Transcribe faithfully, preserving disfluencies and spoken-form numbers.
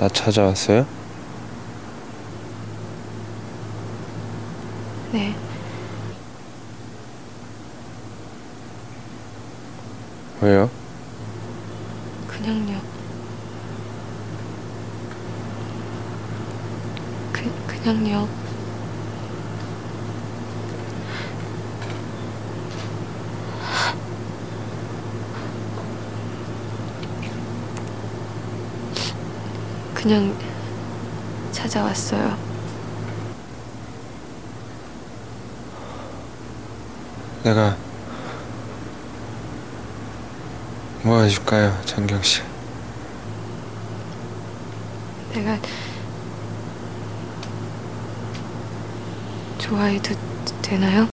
나 찾아왔어요? 네. 왜요? 그냥요. 그, 그냥요. 그냥 찾아왔어요. 내가 뭐 해줄까요, 장경 씨? 내가 좋아해도 되나요?